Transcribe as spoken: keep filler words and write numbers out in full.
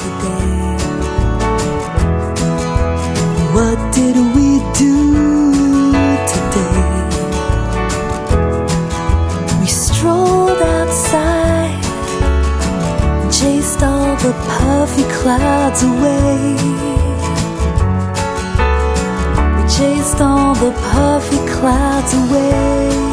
today. What did we do today? We strolled outside, chased all the puffy clouds away. We chased all the puffy clouds away.